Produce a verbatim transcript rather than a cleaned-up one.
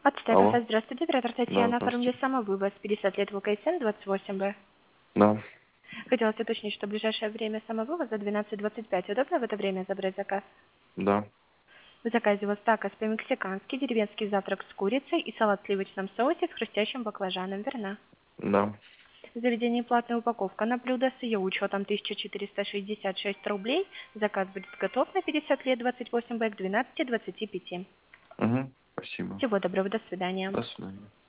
От Алло. Стефаса, здравствуйте, оператор Да, Татьяна, оформили здравствуйте. самовывоз пятьдесят лет ВКСН двадцать восемь Б. Да, Хотелось уточнить, что в ближайшее время самовывоза двенадцать двадцать пять. Удобно в это время забрать заказ? да, В заказе у вас такос по-мексикански, деревенский завтрак с курицей и салат в сливочном соусе с хрустящим баклажаном, верно? да. В заведении платная упаковка на блюдо с ее учетом тысяча четыреста шестьдесят шесть рублей. Заказ будет готов на пятьдесят лет двадцать восемь Б к двенадцати двадцати пяти. Угу. Спасибо. Всего доброго, до свидания. До свидания.